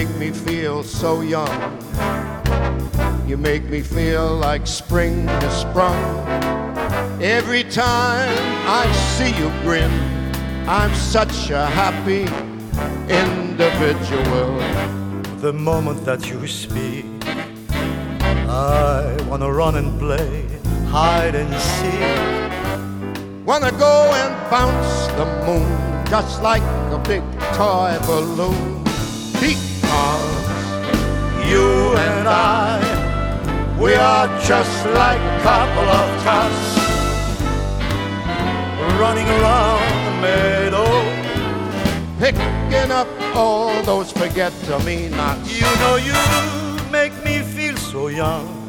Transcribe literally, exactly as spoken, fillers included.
make me feel so young. You make me feel like spring has sprung. Every time I see you grin, I'm such a happy individual. The moment that you speak, I wanna run and play hide and seek. Wanna go and bounce the moon just like a big toy balloon. Because You and I, we are just like a couple of tots running around the meadow, picking up all those forget-me-nots. You know you make me feel so young.